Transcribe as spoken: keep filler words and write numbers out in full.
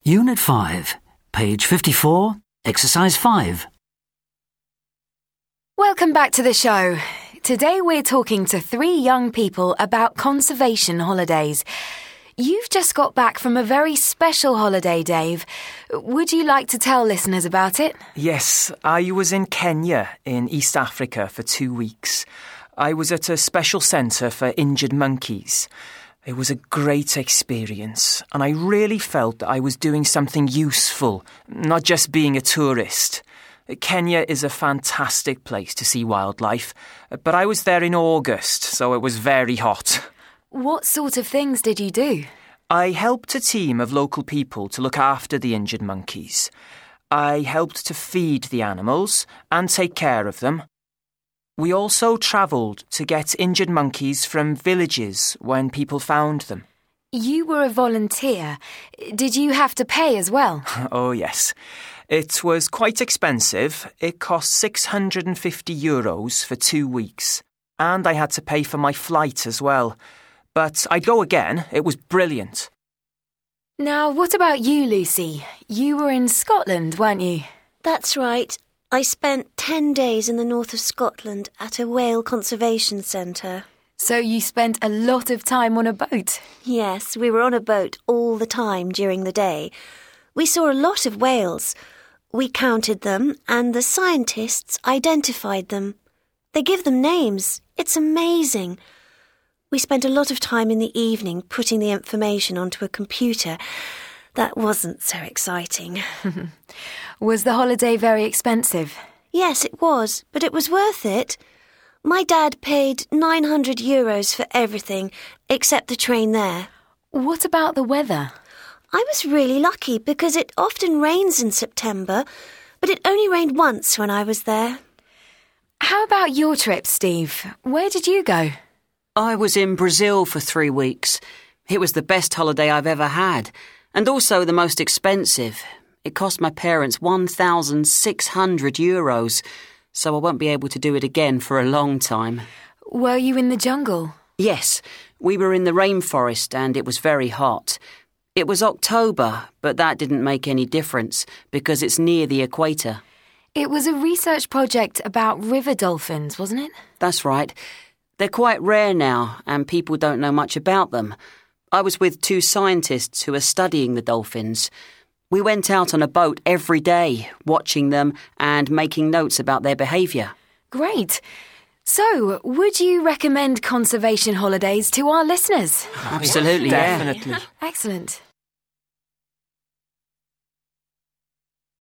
Unit five, page fifty-four, exercise five. Welcome back to the show. Today we're talking to three young people about conservation holidays. You've just got back from a very special holiday, Dave. Would you like to tell listeners about it? Yes, I was in Kenya in East Africa for two weeks. I was at a special centre for injured monkeys. It was a great experience, and I really felt that I was doing something useful, not just being a tourist. Kenya is a fantastic place to see wildlife, but I was there in August, so it was very hot. What sort of things did you do? I helped a team of local people to look after the injured monkeys. I helped to feed the animals and take care of them. We also travelled to get injured monkeys from villages when people found them. You were a volunteer. Did you have to pay as well? Oh, yes. It was quite expensive. It cost six hundred fifty euros for two weeks. And I had to pay for my flight as well. But I'd go again. It was brilliant. Now, what about you, Lucy? You were in Scotland, weren't you? That's right. I spent ten days in the north of Scotland at a whale conservation centre. So you spent a lot of time on a boat? Yes, we were on a boat all the time during the day. We saw a lot of whales. We counted them and the scientists identified them. They give them names. It's amazing. We spent a lot of time in the evening putting the information onto a computer. That wasn't so exciting. Was the holiday very expensive? Yes, it was, but it was worth it. My dad paid nine hundred euros for everything, except the train there. What about the weather? I was really lucky because it often rains in September, but it only rained once when I was there. How about your trip, Steve? Where did you go? I was in Brazil for three weeks. It was the best holiday I've ever had, and also the most expensive. It cost my parents one thousand six hundred euros, so I won't be able to do it again for a long time. Were you in the jungle? Yes, we were in the rainforest and it was very hot. It was October, but that didn't make any difference because it's near the equator. It was a research project about river dolphins, wasn't it? That's right. They're quite rare now and people don't know much about them. I was with two scientists who are studying the dolphins. We went out on a boat every day, watching them and making notes about their behaviour. Great. So, would you recommend conservation holidays to our listeners? Absolutely, yeah. Definitely. Excellent.